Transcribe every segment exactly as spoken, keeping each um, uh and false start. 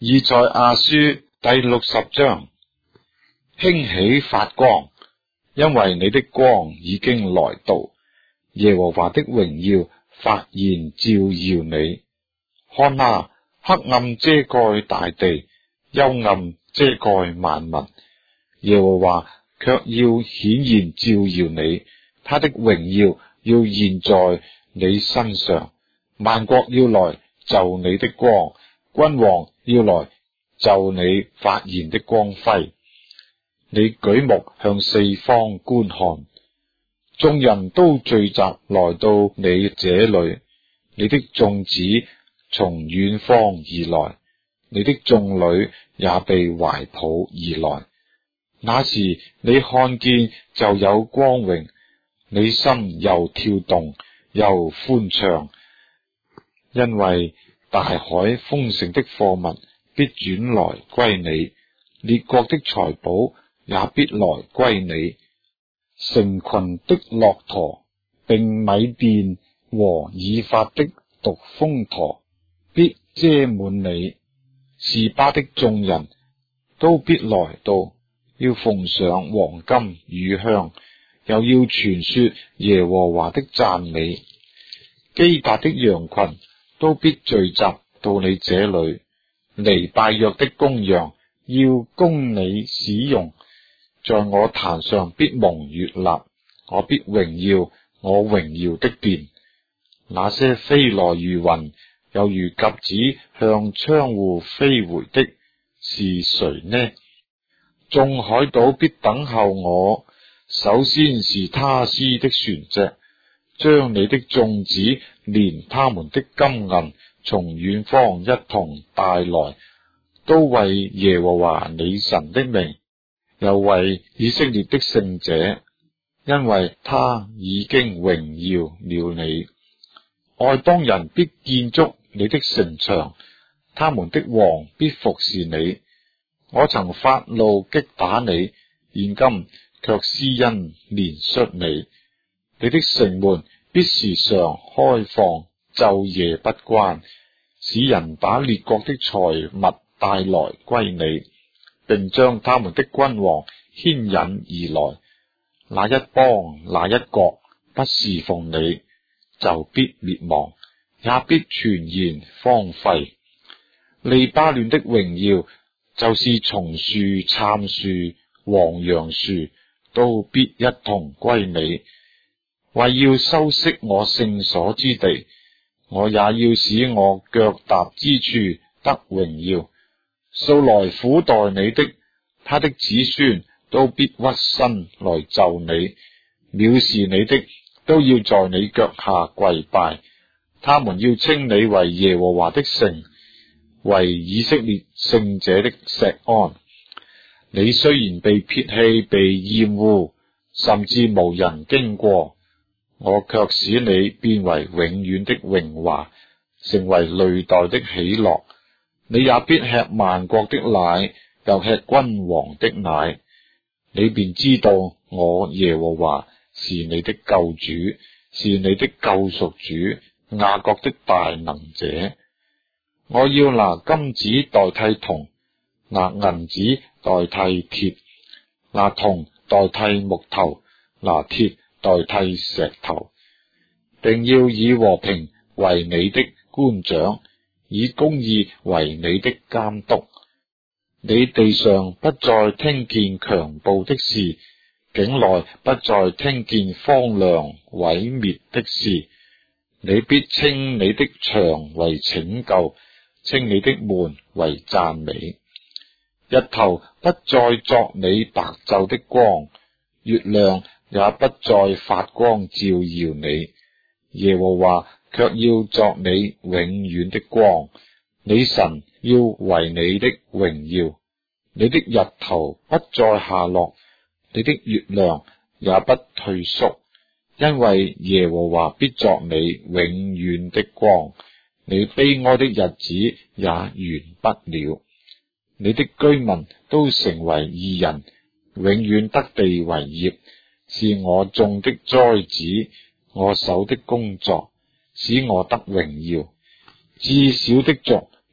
以賽亞書第六十章，興起發光，因為你的光已經來到，耶和華的榮耀發現照耀你。看哪，黑暗遮蓋大地，幽暗遮蓋萬民，耶和華卻要顯現照耀你，他的榮耀要現在你身上。萬國要來就你的光，君王要來就你發現的光輝。你舉目向四方觀看，眾人都聚集來到你這裏，你的眾子從遠方而來，你的眾女也被懷抱而來。那時你看見就有光榮，你心又跳動又歡暢，因為大海豐盛的貨物必轉來歸你，列國的財寶也必來歸你。成群的駱駝並米甸和以法的獨峰駝必遮滿你，示巴的眾人都必來到，要奉上黃金乳香，又要傳說耶和華的讚美。基達的羊群都必聚集到你這裏，尼拜約的公羊要供你使用，在我壇上必蒙悅納，我必榮耀我榮耀的殿。那些飛來如雲，又如鴿子向窗戶飛回的是誰呢？眾海島必等候我，首先是他施的船隻，將你的眾子連他們的金銀從遠方一同帶來，都為耶和華你神的名，又為以色列的聖者，因為他已經榮耀了你。外邦人必建築你的城牆，他們的王必服侍你。我曾發怒擊打你，現今卻施恩憐恤你。你的城門必時常開放，晝夜不關，使人把列國的財物帶來歸你，並將他們的君王牽引而來。那一邦那一國不侍奉你，就必滅亡，也必全然荒廢。利巴嫩的榮耀，就是松樹、杉樹、黃楊樹，都必一同歸你。為要修飾我聖所之地，我也要使我腳踏之處得榮耀。素來苦待你的，他的子孫都必屈身來就你，藐視你的都要在你腳下跪拜。他們要稱你為耶和華的城，為以色列聖者的錫安。你雖然被撇棄、被厭惡，甚至無人經過，我卻使你變為永遠的榮華，成為累代的喜樂。你也必吃萬國的奶，又吃君王的奶。你便知道我耶和華是你的救主，是你的救贖主，雅各的大能者。我要拿金子代替銅，拿銀子代替鐵，拿銅代替木頭，拿鐵代替石頭，並要以和平為你的官長，以公義為你的監督。你地上不再聽見強暴的事，境內不再聽見荒涼毀滅的事。你必稱你的牆為拯救，稱你的門為讚美。日頭不再作你白晝的光，月亮也不再發光照耀你。耶和華卻要作你永遠的光，你神要為你的榮耀。你的日頭不再下落，你的月亮也不退縮，因為耶和華必作你永遠的光，你悲哀的日子也完不了。你的居民都成為義人，永遠得地為業，是我種的栽子，我手的工作，使我得榮耀。至小的族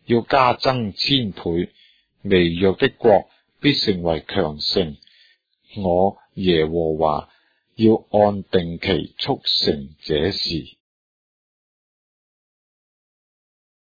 要加增千倍，微弱的國必成為強盛。我耶和華要按定期促成這事。